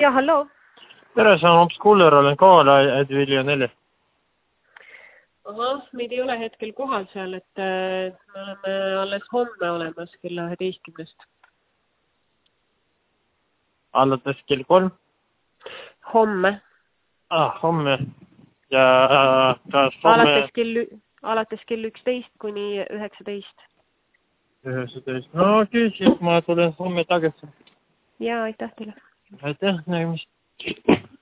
Ja, hallo. Tere, see on hoopis kuuler, olen kohal, Vilja 4. Ahah, meid ei ole hetkel kohal seal, et me oleme alles homme olemas kella 11. Alates kell 3? Homme. Homme. Ja kas homme... Alates kell 11 kuni 19. 19. No okei, siis ma tulen homme tagasi. Jaa, aitäh teile. Aitäh, nägemist.